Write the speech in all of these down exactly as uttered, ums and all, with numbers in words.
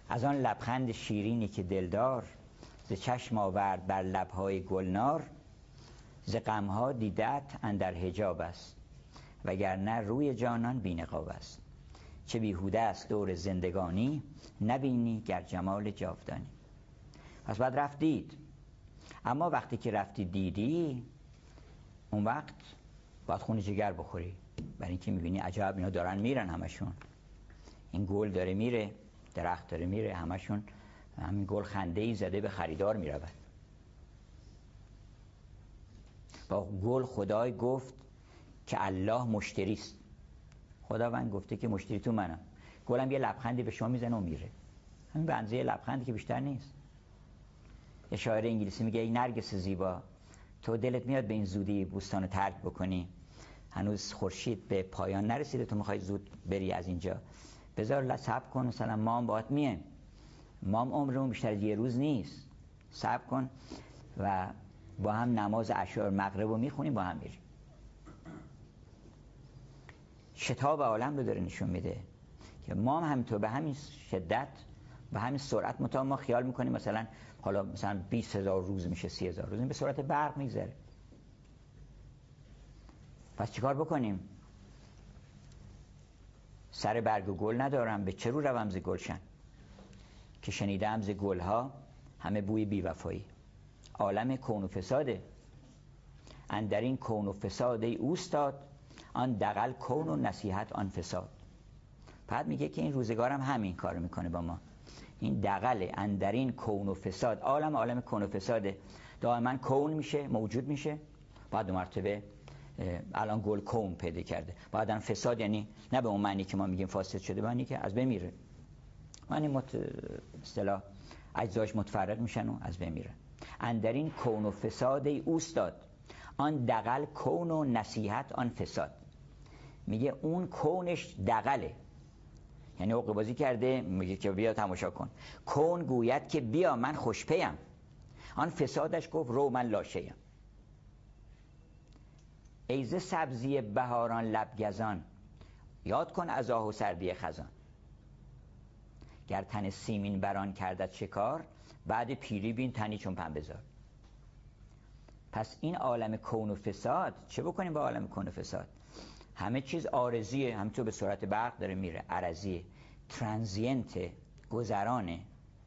از آن لبخند شیرینی که دلدار ز چشم آورد بر لبهای گلنار. ز غمها دیدت اندر حجاب است وگرنه روی جانان بی نقاب است. چه بیهوده است دور زندگانی نبینی گر جمال جاودانی. پس بعد رفت دید، اما وقتی که رفتی دیدی اون وقت باید خون جگر بخوری، برای اینکه میبینی عجب اینا دارن میرن همشون، این گل داره میره، درخت داره میره، همشون همین گل خنده ای زده به خریدار میرود. با گل خدای گفت که الله مشتریست، خداوند گفته که مشتری تو منم. گلم یه لبخندی به شما میزنه و میره، همین به اندازه لبخندی که بیشتر نیست. یه شاعر انگلیسی میگه ای نرگس زیبا، تو دلت میاد به این زودی بوستان رو ترک بکنی، هنوز خورشید به پایان نرسیده، تو میخوای زود بری از اینجا، بذار صبر کن، مثلا ما هم باهات میایم، ما هم عمرمون بیشتر از یه روز نیست، صبر کن و با هم نماز عشاء مغرب رو میخونیم، با هم میریم. شتاب عالم رو داره نشون میده که ما هم همینطور به همین شدت به همین سرعت، متا ما خیال میکنیم مثلا حالا مثلا بیست هزار روز میشه، سی هزار روز، این به سرعت برق میگذره. پس چیکار بکنیم؟ سر برگ و گل ندارم، به چه رو روم ز گلشن، که شنیدم ز گلها همه بوی بیوفایی. عالم کون و فساده، اندر این کون و فساد ای اوستاد، آن دغل کون و نصیحت آن فساد. بعد میگه که این روزگارم هم همین کارو میکنه با ما، این دغل اندر این کون و فساد، عالم عالم کون و فساده، دائما کون میشه، موجود میشه، بعد دو مرتبه الان گل کون پیدا کرده، بعدن فساد، یعنی نه به اون معنی که ما میگیم فاسد شده، معنی که از بین میره، معنی مت اصطلاح اجزاش متفرق میشن و از بین میره. اندر این کون و فساد ای اوستاد، آن دغل کون و نصیحت آن فساد. میگه اون کونش دغله، یعنی حقه بازی کرده، میگه که بیا تماشا کن. کون گوید که بیا من خوشپیم، آن فسادش گفت رو من لاشیم. ایزه سبزی بهاران لبگزان، یاد کن از آه و سردی خزان. گر تن سیمین بران کردت شکار، بعد پیری بین تنی چون پنبه‌زار. پس این عالم کون و فساد، چه بکنیم با عالم کون و فساد؟ همه چیز عارضیه، همینطور به سرعت برق داره میره، عرضیه، ترانزینت، گذرانه.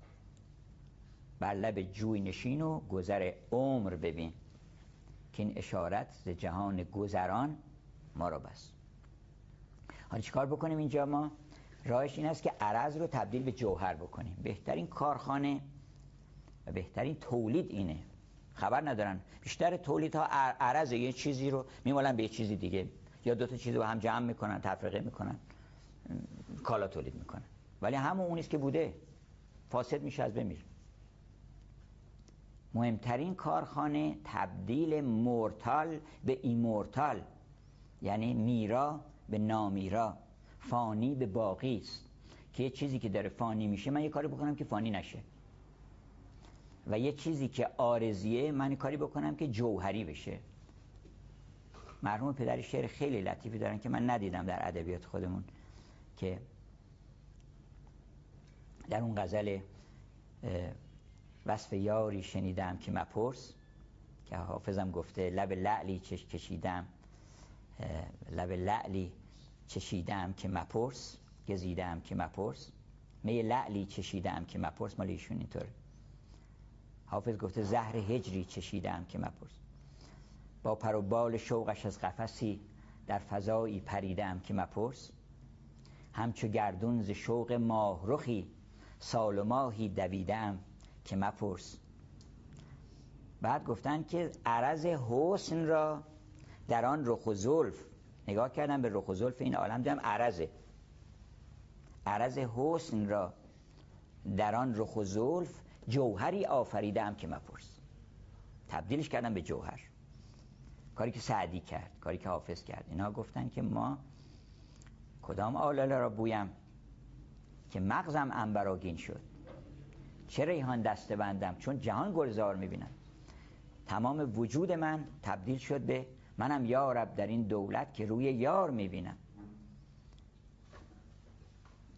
بر لب جوی نشین و گذر عمر ببین، که این اشارت ز جهان گذران ما را بس. حالا چیکار بکنیم اینجا؟ ما راهش این است که عرض رو تبدیل به جوهر بکنیم. بهترین کارخانه و بهترین تولید اینه، خبر ندارن بیشتر تولیدها عرض یه چیزی رو میمالن به یه چیزی دیگه، یا دو تا چیز رو هم جمع میکنن، تفرقه میکنن، کالا تولید میکنن، ولی همون اونیست که بوده فاسد میشه، از بین میره. مهمترین کارخانه تبدیل مورتال به ایمورتال، یعنی میرا به نامیرا، فانی به باقی است، که یه چیزی که داره فانی میشه من یه کاری بکنم که فانی نشه، و یه چیزی که عارضیه من یه کاری بکنم که جوهری بشه. مرحوم پدر شعر خیلی لطیفی دارن که من ندیدم در ادبیات خودمون، که در اون غزل وصف یاری شنیدم که مپرس، که حافظم گفته لب لعلی چش کشیدم، لب لعلی چشیدم که مپرس، گزیدم که مپرس، می لعلی چشیدم که مپرس، مال ایشون اینطوره. حافظ گفته زهر هجری چشیدم که مپرس، با پر و بال شوقش از قفسی در فضایی پریدم که مپرس، همچو گردون ز شوق ماه رخی سال و ماهی دویدم که مپرس. بعد گفتن که عرض حسن را در آن رخ و زلف، نگاه کردم به رخ و زلف این عالم، دیدم عرضه، عرض حسن را در آن رخ و زلف جوهری آفریدم که مپرس. تبدیلش کردم به جوهر، کاری که سعدی کرد، کاری که حافظ کرد. اینا گفتن که ما کدام آلاله را بویم که مغزم عنبرآگین شد، چه ریحان دسته بندم چون جهان گلزار میبینم. تمام وجود من تبدیل شد به منم یارب در این دولت که روی یار میبینم.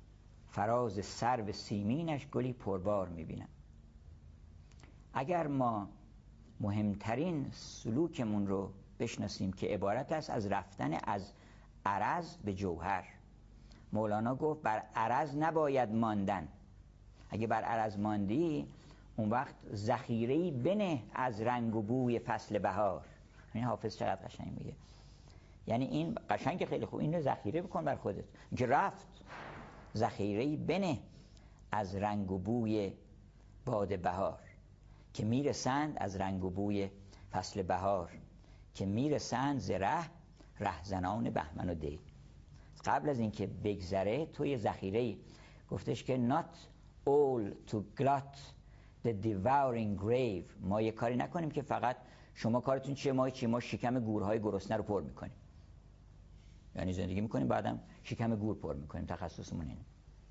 فراز سرو سیمینش گلی پربار میبینم. اگر ما مهمترین سلوکمون رو بشناسیم که عبارت است از رفتن از عرض به جوهر، مولانا گفت بر عرض نباید ماندن. اگه بر عرض ماندی اون وقت ذخیره‌ای بنه از رنگ و بوی فصل بهار. این حافظ چقدر قشنگ میگه، یعنی این قشنگ خیلی خوب، این رو ذخیره بکن بر خودت. اینکه رفت ذخیره‌ای بنه از رنگ و بوی باد بهار، که میرسند از رنگ و بوی فصل بهار، که میرسند ز ره رهزنان بهمن و دی. قبل از اینکه بگذره توی ذخیره‌ای گفتش که not all to glut the devouring grave. ما یه کاری نکنیم که فقط شما کارتون چیه ما چی، ما شکم گورهای گرسنه رو پر میکنیم، یعنی زندگی میکنیم بعدم شکم گور پر میکنیم، تخصصمون اینه.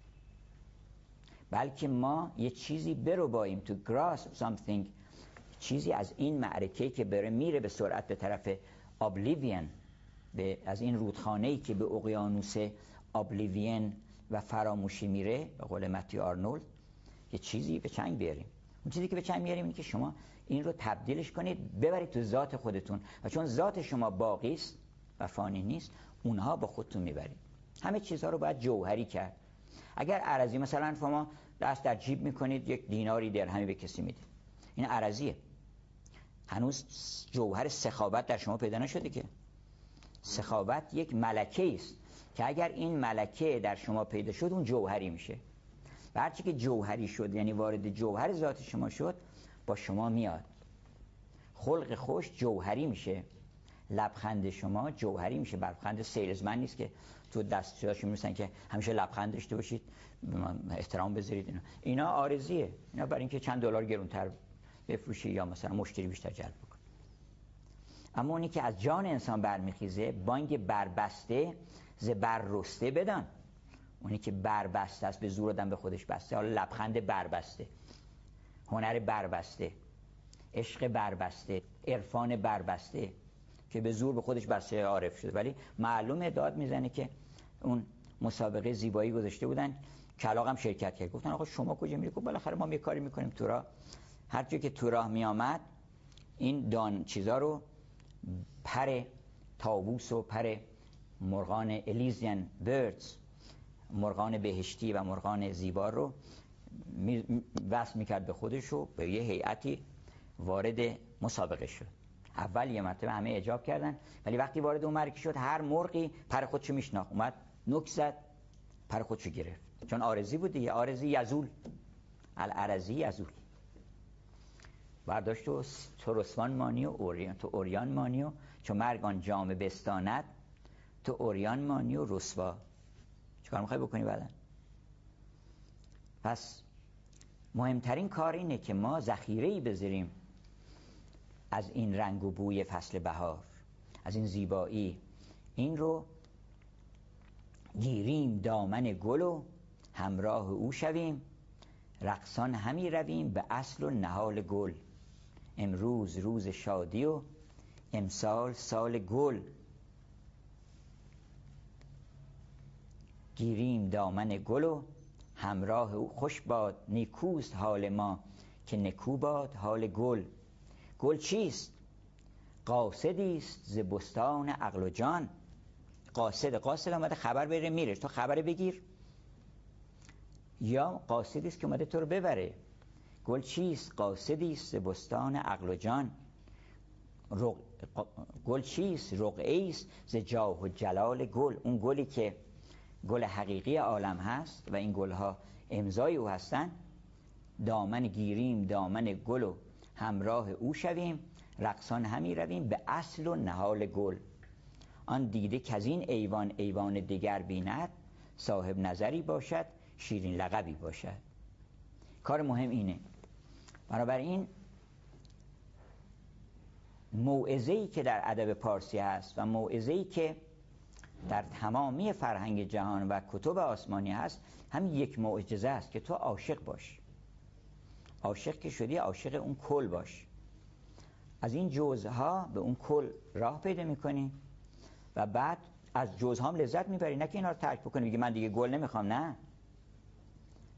بلکه ما یه چیزی برو باییم to grasp something، چیزی از این معرکه‌ای که بره میره به سرعت به طرف oblivion، به از این رودخانه‌ای که به اقیانوس oblivion و فراموشی میره، به قول متیو آرنولد، یه چیزی به چنگ بیاریم. اون چیزی که به چنگ میاریم اینه که شما این رو تبدیلش کنید ببرید تو ذات خودتون، و چون ذات شما باقی است و فانی نیست، اونها با خودتون میبرید. همه چیزها رو باید جوهری کرد. اگر عرضی مثلا شما دست در جیب میکنید یک دیناری درهمی به کسی میدید، این عرضیه، هنوز جوهر سخاوت در شما پیدا نشده. که سخاوت یک ملکه است که اگر این ملکه در شما پیدا شد اون جوهری میشه. و هرچی که جوهری شد یعنی وارد جوهر ذات شما شد با شما میاد. خلق خوش جوهری میشه، لبخند شما جوهری میشه. لبخند سیلزمن نیست که تو دستشون میسن که همیشه لبخند داشته باشید، احترام بذارید. اینا اینا عارضیه، اینا برای اینکه چند دلار گرونتر بفروشی یا مثلا مشتری بیشتر جلب بکن. اما اونی که از جان انسان برمیخیزه بانگ بربسته ز بر رسته بدان. اونی که بربسته است، به زور آدم به خودش بسته، حالا لبخند بربسته، هنر بربسته، عشق بربسته، عرفان بربسته که به زور به خودش بسته عارف شده، ولی معلومه داد میزنه که اون مسابقه زیبایی گذاشته بودن، کلاغ هم شرکت کرد. گفتن آقا شما کجا میری؟ گفت بالاخره ما یه کاری میکنیم تو راه. هر جا که تو راه میامد این دان چیزا رو، پر طاووس و پر مرغان الیزین بردز، مرغان بهشتی و مرغان زیبا رو وصل میکرد به خودش و به یه هیئتی وارد مسابقه شد. اول یه مرتبه همه اعجاب کردن، ولی وقتی وارد اون معرکه شد هر مرغی پر خودشو میشناخت، اومد نوک زد پر خودشو گرفت، چون عارضی بود دیگه. عارضی یزول، العرضی یزول. برداشت و تو رسوان مانی و اوریان، تو اوریان مانی و چون مرگ آن جامه بستاند، تو اوریان مانی و رسوا. چیکار میخوای بکنی بعدن؟ پس مهمترین کار اینه که ما ذخیره‌ای بذاریم از این رنگ و بوی فصل بهار، از این زیبایی. این رو گیریم دامن گل و همراه او شویم، رقصان همی رویم به اصل و نهال گل. امروز روز شادی و امسال سال گل. گیریم دامن گل و همراه او خوش باد، نیکوست حال ما که نکو باد حال گل. گل چیست؟ قاصدی است ز بستان عقل و جان. قاصد قاصد اومده خبر بره میره، تو خبر بگیر، یا قاصدی است که اومده تو رو ببره. گل چیست؟ قاصدی است ز بستان عقل و جان. رق... گل چیست؟ رقعه است ز جاه و جلال گل. اون گلی که گل حقیقی عالم هست و این گلها امضای او هستن. دامن گیریم دامن گل و همراه او شویم، رقصان همی رویم به اصل و نهال گل. آن دیده که از این ایوان ایوان دیگر بیند، صاحب نظری باشد شیرین لقبی باشد. کار مهم اینه. بنابراین موعظه‌ای که در ادب پارسی هست و موعظه‌ای که در تمامی فرهنگ جهان و کتب آسمانی هست، همین یک معجزه است که تو عاشق باش. عاشق که شدی، عاشق اون کل باش. از این جزها به اون کل راه پیدا میکنی و بعد از جزها هم لذت میبری، نه که اینا رو ترک بکنی بگی من دیگه گل نمیخوام. نه،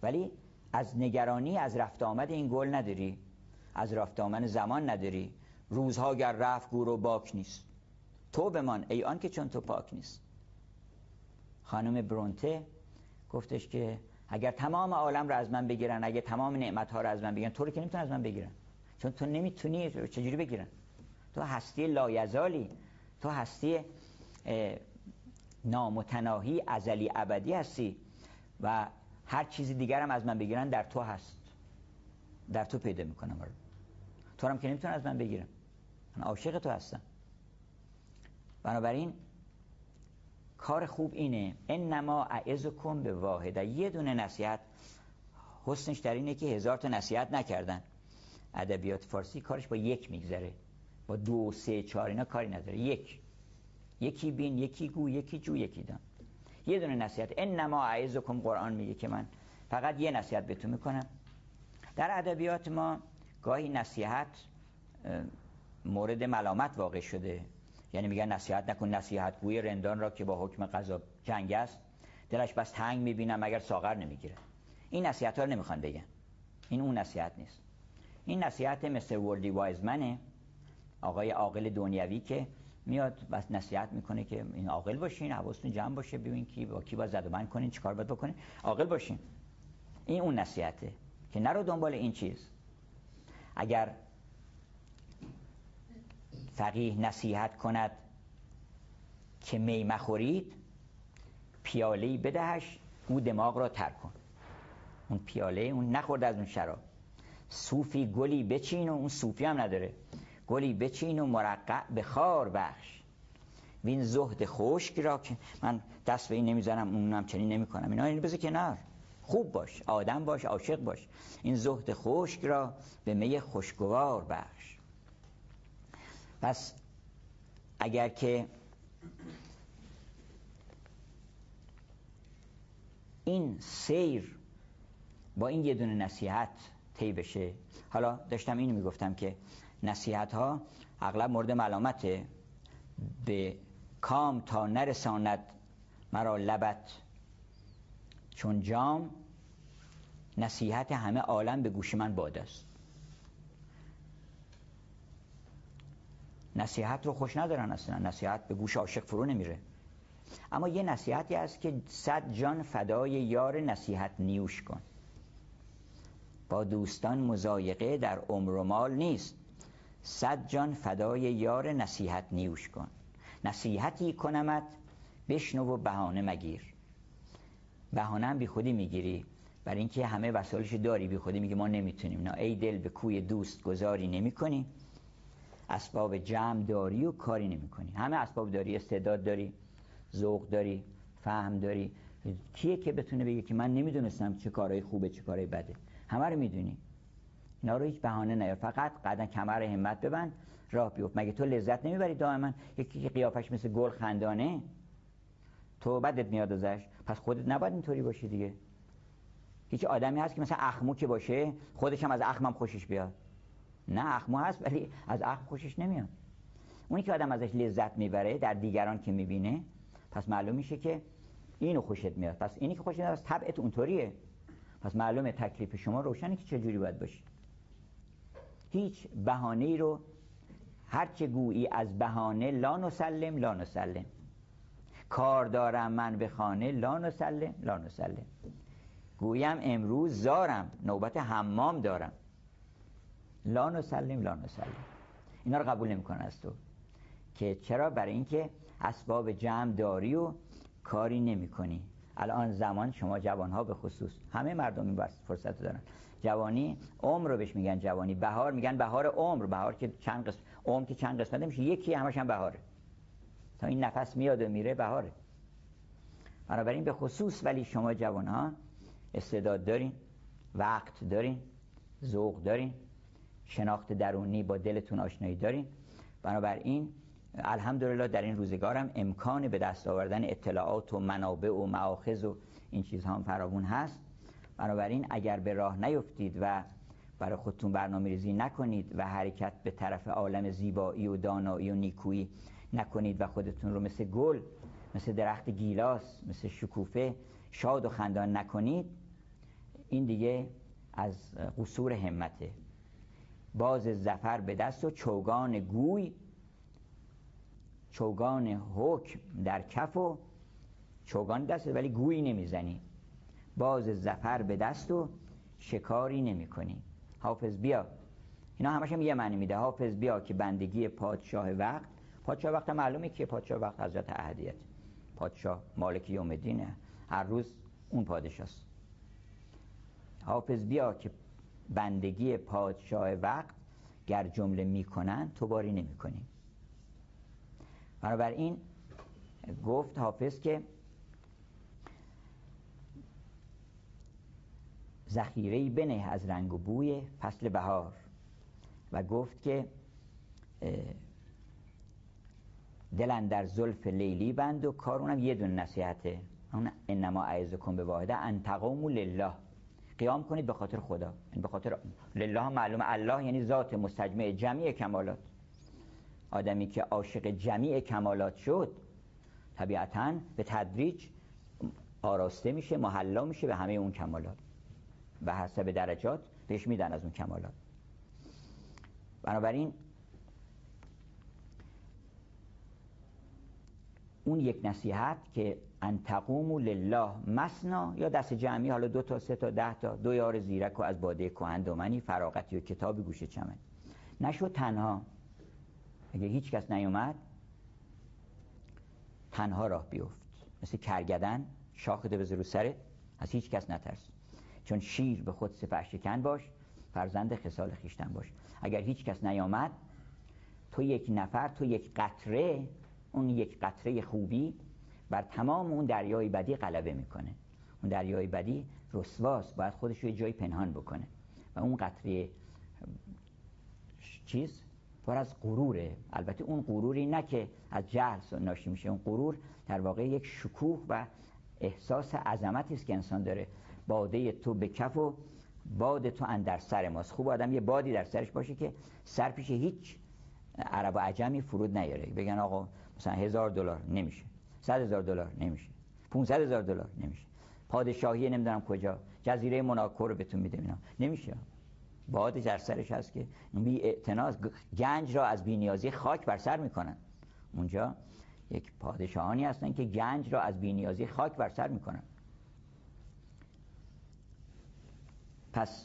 ولی از نگرانی از رفت آمد این گل نداری، از رفت آمد زمان نداری. روزها گر رفت گور و باک نیست، تو بمان ای آن که چون تو پاک نیست. خانم برونته گفتش که اگر تمام عالم رو از من بگیرن، اگر تمام نعمت ها رو از من بگیرن، تو رو که نمیتونن از من بگیرن، چون تو نمیتونی. چجوری بگیرن؟ تو هستی لایزالی، تو هستی نامتناهی ازلی ابدی هستی و هر چیزی دیگر هم از من بگیرن در تو هست، در تو پیدا میکنم. تو هم که نمیتونن از من بگیرن، من عاشق تو هستم. بنابراین کار خوب اینه، انما اعظکم به واحده. یه دونه نصیحت حسنش در اینه که هزار تا نصیحت نکردن. ادبیات فارسی کارش با یک میگذره، با دو سه چهار اینا کاری نداره. یک یکی بین، یکی گو، یکی جو، یکی دان. یه دونه نصیحت. انما اعظکم، قرآن میگه که من فقط یه نصیحت بهتون میکنم. در ادبیات ما گاهی نصیحت مورد ملامت واقع شده، یعنی میگن نصیحت نکن، نصیحت گوی رندان را که با حکم قضا جنگ است، دلش بس تنگ میبینم مگر ساغر نمیگیره. این نصیحت ها رو نمیخوان بگن، این اون نصیحت نیست. این نصیحت مستر وردی وایزمنه، آقای عاقل دنیوی که میاد بس نصیحت میکنه که این عاقل باشین، حواستون جمع باشه، ببین کی با کی باید زد و بند کنین، چیکار باید بکنین، عاقل باشین. این اون نصیحته که نرو دنبال این چیز. اگر فقیه نصیحت کند که می مخورید، پیاله‌ای بدهش او دماغ را تر کن. اون پیاله اون نخورد از اون شراب. صوفی گلی بچین و اون صوفی هم نداره، گلی بچین و مرقع به خار بخش. وین زهد خشک را که من دست به این نمیزنم اونم چنین نمیکنم، اینا اینو بذار کنار. خوب باش، آدم باش، عاشق باش. این زهد خشک را به می خوشگوار بخش. پس اگر که این سیر با این یه دونه نصیحت طی بشه. حالا داشتم اینو میگفتم که نصیحت ها اغلب مورد ملامته. به کام تا نرساند مرا لبت چون جام، نصیحت همه عالم به گوش من باد است. نصیحت رو خوش ندارن اصلا، نصیحت به گوش عاشق فرو نمیره. اما یه نصیحتی هست که صد جان فدای یار نصیحت نیوش کن. با دوستان مضایقه در عمر و مال نیست، صد جان فدای یار نصیحت نیوش کن. نصیحتی کنمت بشنو و بهانه مگیر. بهانه هم بی خودی میگیری، برای اینکه همه وسایلش داری، بی خودی میگی ما نمیتونیم. نه، ای دل به کوی دوست گذاری نمیکنی، اسباب جمع داری و کاری نمیکنی. همه اسباب داری، استعداد داری، ذوق داری، فهم داری. کیه که بتونه بگه که من نمیدونستم چه کارهای خوبه چه کارهای بده؟ همه رو میدونی. اینا رو هیچ بهانه نیار، فقط قدم کمر همت ببند، راه بیفت. مگه تو لذت نمیبری دائما؟ یکی که قیافش مثل گل خندانه تو بدت میاد ازش، پس خودت نباید اینطوری باشی دیگه. هیچ آدمی هست که مثلا اخمو که باشه خودش هم از اخمم خوشش بیاد؟ نه، اخمو هست ولی از اخم خوشش نمیاد. اونی که آدم ازش لذت میبره در دیگران که میبینه، پس معلوم میشه که اینو خوشت میاد. پس اینی که خوشت میاد از طبعت اونطوریه، پس معلومه تکلیف شما روشنه که چه جوری باید باشی. هیچ بهانه‌ای رو هر چه گویی از بهانه لا نسلم لا نسلم. کار دارم من به خانه لا نسلم لا نسلم. گویم امروز زارم نوبت حمام دارم لا نسلم لا نسلم. اینا رو قبول نمی‌کنه از تو. که چرا؟ برای اینکه اسباب جمع داری و کاری نمی‌کنی. الان زمان شما جوان‌ها به خصوص، همه مردم این فرصت دارن. جوانی عمر رو بهش میگن جوانی. بهار میگن بهار عمر. بهار که چند قسم، عمر که چند قسمت میشه، یکی همش هم بهاره. تا این نفس میاد و میره بهاره. بنابراین به خصوص ولی شما جوان‌ها استعداد دارین، وقت دارین، ذوق دارین، شناخت درونی با دلتون آشنایی دارین. بنابراین الحمدلله در این روزگارم امکان به دست آوردن اطلاعات و منابع و مآخذ و این چیزها هم فراوان هست. بنابراین اگر به راه نیفتید و برای خودتون برنامه‌ریزی نکنید و حرکت به طرف عالم زیبایی و دانایی و نیکویی نکنید و خودتون رو مثل گل، مثل درخت گیلاس، مثل شکوفه شاد و خندان نکنید، این دیگه از قصور همته. باز ظفر به دست و چوگان گوی، چوگان حکم در کف و چوگان دست ولی گویی نمیزنی. باز ظفر به دست و شکاری نمی کنی. حافظ بیا. اینا همش هم یه معنی میده. حافظ بیا که بندگی پادشاه وقت. پادشاه وقت معلومه که پادشاه وقت حضرت احدیت، پادشاه مالک یوم الدینه، هر روز اون پادشاست. حافظ بیا که بندگی پادشاه وقت گر جمله میکنن تو باری نمیکنی. بنابراین گفت حافظ که ذخیره‌ای بنه از رنگ و بوی فصل بهار، و گفت که دل اندر زلف لیلی بند و کار. اونم یه دونه نصیحته، اون انما اعظکم به واحده ان تقوموا لله، قیام کنید به خاطر خدا. یعنی به خاطر لله معلومه الله یعنی ذات مستجمع جمیع کمالات. آدمی که عاشق جمیع کمالات شد طبیعتاً به تدریج آراسته میشه، محلا میشه به همه اون کمالات، به حسب درجات بهش میدن از اون کمالات. بنابراین اون یک نصیحت که ان تقوموا لله مثنا، یا دست جمعی، حالا دو تا سه تا ده تا، دو یار زیرک و از باده کهن دامنی، فراغتی و کتابی گوشه چمن. نشو تنها، اگه هیچ کس نیومد تنها راه بیفت، مثل کرگدن شاخ ده بذار رو سرت، از هیچ کس نترس، چون شیر به خود سپه شکن باش، فرزند خصال خویشتن باش. اگر هیچ کس نیامد تو یک نفر، تو یک قطره، اون یک قطره خوبی بر تمام اون دریای بدی غلبه میکنه. اون دریای بدی رسواست، باید خودش رو یه جای پنهان بکنه، و اون قطره چیز پر از غروره. البته اون غروری نه که از جهل ناشی میشه، اون غرور در واقع یک شکوه و احساس عظمتی است که انسان داره. باده تو به کف و باد تو اندر سر ماست. خوب آدم یه بادی در سرش باشه که سر پیش هیچ عرب و عجمی فرود نیاره، بگن آقا مثلا هزار دلار نمیشه، صد هزار دلار نمیشه، پونصد هزار دلار نمیشه، پادشاهی نمیدونم کجا، جزیره موناکو رو بهتون میده، اینا نمیشه. باد در سرش هست که بی اعتنا گنج را از بی‌نیازی خاک بر سر میکنن. اونجا یک پادشاهانی هستن که گنج را از بی‌نیازی خاک بر سر میکنن. پس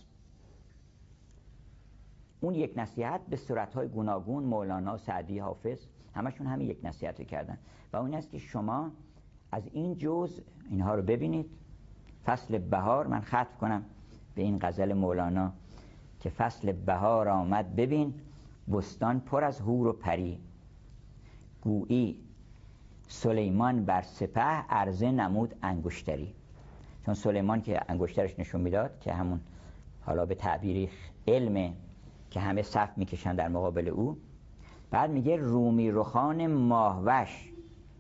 اون یک نصیحت به صورتهای گوناگون مولانا، سعدی، حافظ همشون همین یک نصیحت رو کردن، و اون است که شما از این جزء اینها رو ببینید. فصل بهار، من ختم کنم به این غزل مولانا که فصل بهار آمد ببین، بستان پر از حور و پری، گویی سلیمان بر سپه عرضه نمود انگشتری. چون سلیمان که انگشترش نشون میداد که همون حالا به تعبیری علمه که همه صف میکشن در مقابل او. بعد میگه رومی رخان ماهوش.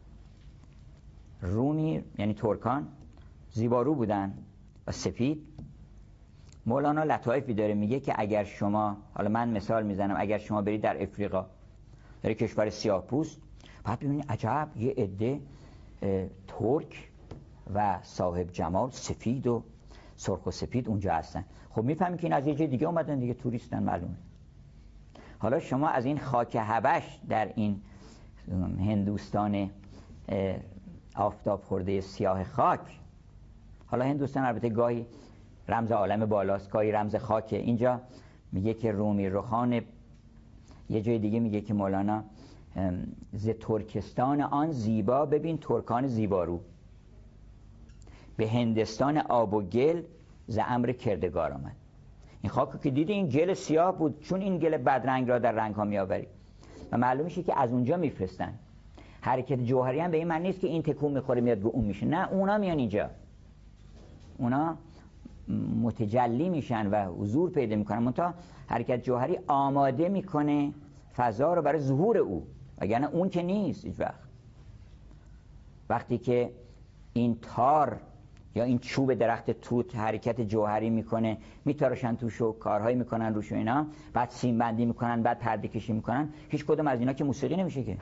رومی یعنی ترکان زیبارو بودن و سفید. مولانا لطایفی داره، میگه که اگر شما، حالا من مثال میزنم، اگر شما برید در افریقا، در کشور سیاه‌پوست، بعد ببینید عجب یه عده ترک و صاحب جمال سفید و سرخ و سپید اونجا هستن. خب میفهمید که این از یه جای دیگه اومدن دیگه، توریستن معلومه. حالا شما از این خاک حبش در این هندوستان آفتاب خورده سیاه خاک، حالا هندوستان البته گاهی رمز عالم بالاست، گاهی رمز خاکه. اینجا میگه که رومی رخان، یه جای دیگه میگه که مولانا ز ترکستان آن زیبا ببین ترکان زیبارو، به هندستان آب و گل ز امر کردگار آمد. این خاک که دیدی این گل سیاه بود، چون این گل بدرنگ را در رنگ ها میآوری و معلوم میشه که از اونجا میفرستن. حرکت جوهری هم به این معنی نیست که این تکون میخوره میاد رو اون میشه، نه، اونا میان اینجا، اونا متجلی میشن و حضور پیدا میکنن. منتها حرکت جوهری آماده میکنه فضا رو برای ظهور او، وگرنه اون که نیست هیچ وقت. وقتی که این تار یا این چوب درخت توت حرکت جوهری میکنه، میتارشن توش و کارهایی میکنن روش و اینا، بعد سیم بندی میکنن، بعد پرده کشی میکنن، هیچ کدوم از اینا که موسیقی نمیشه، که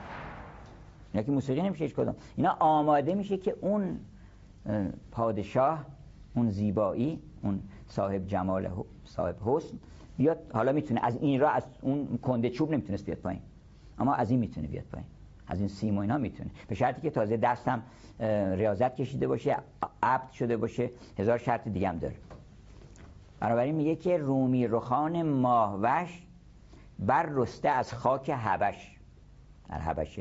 اینا که موسیقی نمیشه هیچ کدوم. اینا آماده میشه که اون پادشاه اون زیبایی، اون صاحب جمال، صاحب حسن بیاد. حالا میتونه از این راه، از اون کنده چوب نمیتونست بیاد پایین، اما از این میتونه بیاد پایین، از این سیم و اینا میتونه، به شرطی که تازه دستم ریاضت کشیده باشه، عبد شده باشه، هزار شرط دیگه هم داره. بنابراین میگه که رومی رخان ماهوش بر رسته از خاک حبش، در حبشه،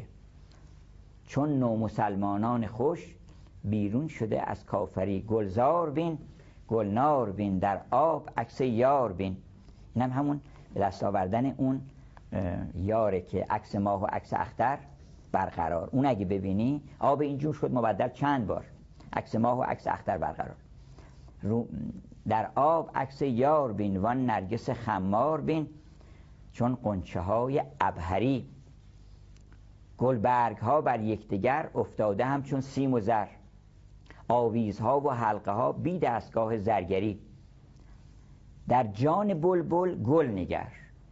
چون نو مسلمانان خوش بیرون شده از کافری. گلزار بین گلنار بین در آب عکس یار بین. این هم همون به دست آوردن اون یاره که عکس ماه و عکس اختر برقرار. اون اگه ببینی آب اینجور شد مبدل چند بار، عکس ماه و عکس اختر برقرار. رو در آب عکس یار بین وان نرگس خمار بین، چون قنچه های عبهری. گلبرگ ها بر یکدیگر افتاده همچون سیم و زر. آویزها و حلقه ها بی دستگاه زرگری. در جان بلبل گل نگر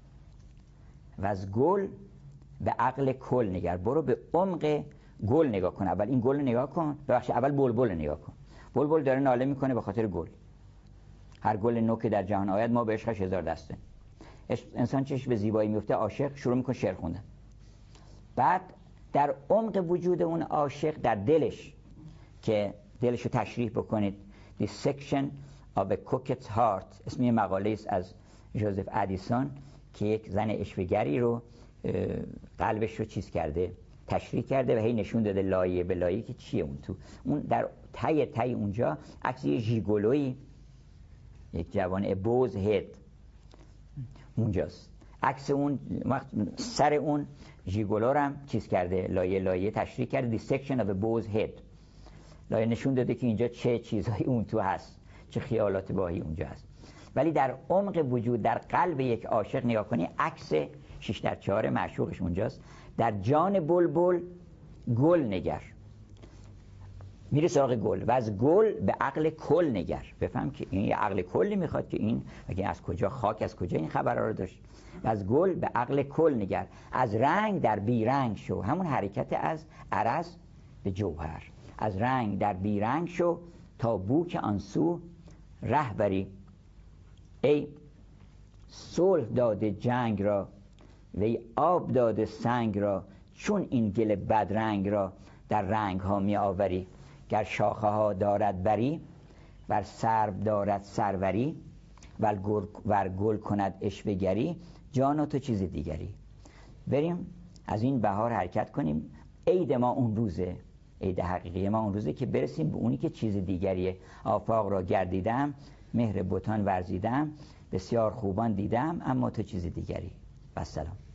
و از گل به عقل کل نگر. برو به عمق گل نگاه کن، اول این گل نگاه کن، ببخشید اول بلبل نگاه کن. بلبل داره ناله میکنه به خاطر گل. هر گل نو که در جهان آید ما به عشقش هزار دسته. انسان چش به زیبایی میفته، عاشق شروع میکنه شعر خوندن. بعد در عمق وجود اون عاشق، در دلش، که دلشو تشریح بکنید، The section of a coquette's heart، اسم یه مقاله است از جوزف ادیسون که یک زن عشوه‌گری رو قلبش رو چیز کرده، تشریح کرده و هی نشون داده لایه به لایه که چیه اون تو. اون در ته ته اونجا عکس یه ژیگولویی، یک جوان بوز هد اونجاست. عکس اون وقت سر اون ژیگولو رو هم چیز کرده، لایه لایه تشریح کرده، The section of a bow's head. لایه نشون داده که اینجا چه چیزهایی اون تو هست، چه خیالات باهی اونجا هست. ولی در عمق وجود، در قلب یک عاشق نگاه کنی، عکس شش در چهار معشوقش اونجاست. در جان بلبل گل نگر، میره سراغ گل، و از گل به عقل کل نگر. بفهم که این یه عقل کلی میخواد که این مگه از کجا، خاک از کجا این خبرها رو داشت. و از گل به عقل کل نگر، از رنگ در بیرنگ شو. همون حرکت از عرض به جوهر. از رنگ در بیرنگ شو تا بوک آنسو ره بری. ای صلح داده جنگ را وی آب داده سنگ را، چون این گل بدرنگ را در رنگ ها می آوری. گر شاخه ها دارد بری ور سرب دارد سروری، ور گل کند عشوه‌گری، جانا تو چیز دیگری. بریم از این بهار حرکت کنیم. عید ما اون روزه، عید حقیقی ما اون روزه که برسیم به اونی که چیز دیگریه. آفاق را گردیدم، مهر بتان ورزیدم، بسیار خوبان دیدم، اما تو چیز دیگری. و السلام.